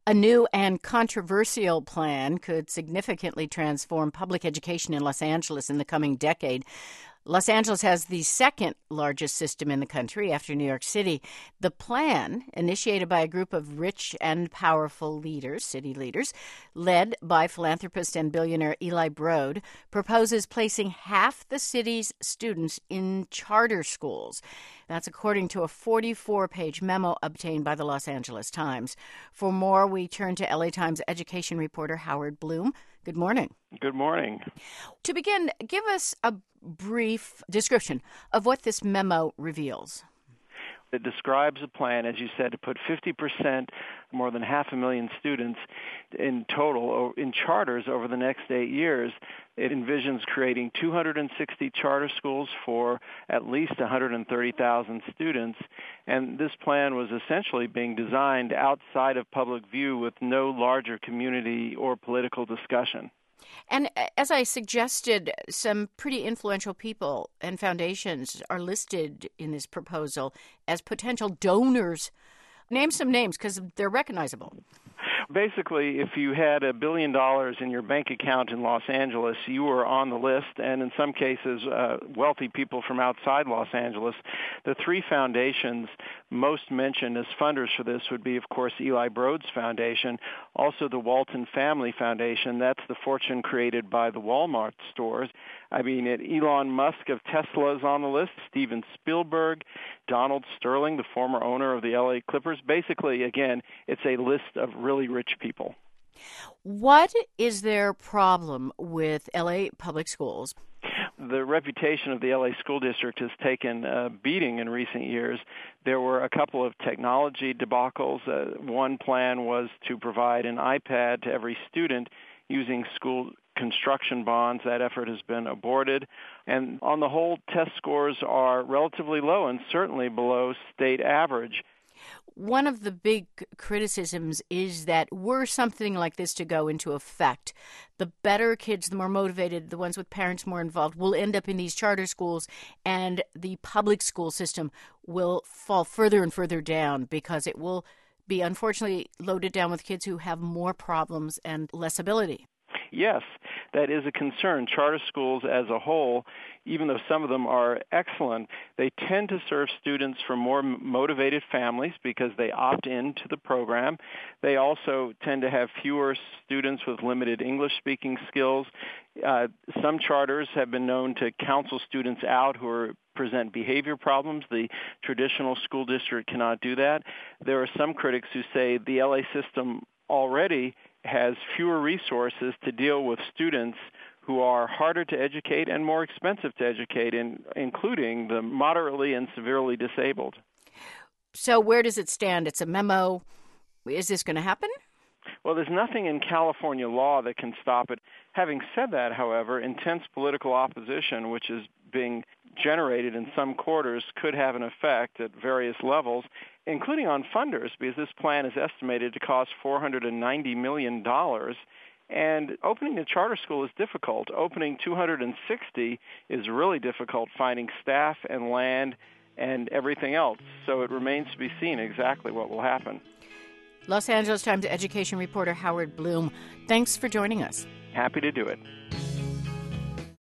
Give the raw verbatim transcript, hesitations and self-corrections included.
A new and controversial plan could significantly transform public education in Los Angeles in the coming decade. Los Angeles has the second largest system in the country after New York City. The plan, initiated by a group of rich and powerful leaders, city leaders, led by philanthropist and billionaire Eli Broad, proposes placing half the city's students in charter schools. That's according to a forty-four page memo obtained by the Los Angeles Times. For more, we turn to L A Times education reporter Howard Bloom. Good morning. Good morning. To begin, give us a brief description of what this memo reveals. It describes a plan, as you said, to put fifty percent, more than half a million students in total in charters over the next eight years. It envisions creating two hundred sixty charter schools for at least one hundred thirty thousand students. And this plan was essentially being designed outside of public view with no larger community or political discussion. And as I suggested, some pretty influential people and foundations are listed in this proposal as potential donors. Name some names because they're recognizable. Basically, if you had a billion dollars in your bank account in Los Angeles, you were on the list, and in some cases, uh, wealthy people from outside Los Angeles. The three foundations most mentioned as funders for this would be, of course, Eli Broad's foundation, also the Walton Family Foundation. That's the fortune created by the Walmart stores. I mean, it, Elon Musk of Tesla is on the list, Steven Spielberg, Donald Sterling, the former owner of the L A Clippers. Basically, again, it's a list of really rich people. What is their problem with L A public schools? The reputation of the L A school district has taken a beating in recent years. There were a couple of technology debacles. Uh, one plan was to provide an iPad to every student using school construction bonds. That effort has been aborted. And on the whole, test scores are relatively low and certainly below state average. One of the big criticisms is that were something like this to go into effect, the better kids, the more motivated, the ones with parents more involved, will end up in these charter schools, and the public school system will fall further and further down because it will be, unfortunately, loaded down with kids who have more problems and less ability. Yes, that is a concern. Charter schools as a whole, even though some of them are excellent, they tend to serve students from more motivated families because they opt into the program. They also tend to have fewer students with limited English-speaking skills. Uh, some charters have been known to counsel students out who are present behavior problems. The traditional school district cannot do that. There are some critics who say the L A system already has fewer resources to deal with students who are harder to educate and more expensive to educate, in, including the moderately and severely disabled. So where does it stand? It's a memo. Is this going to happen? Well, there's nothing in California law that can stop it. Having said that, however, intense political opposition, which is being generated in some quarters, could have an effect at various levels, including on funders, because this plan is estimated to cost four hundred ninety million dollars. And opening a charter school is difficult. Opening two hundred sixty is really difficult, finding staff and land and everything else. So it remains to be seen exactly what will happen. Los Angeles Times education reporter Howard Bloom, thanks for joining us. Happy to do it.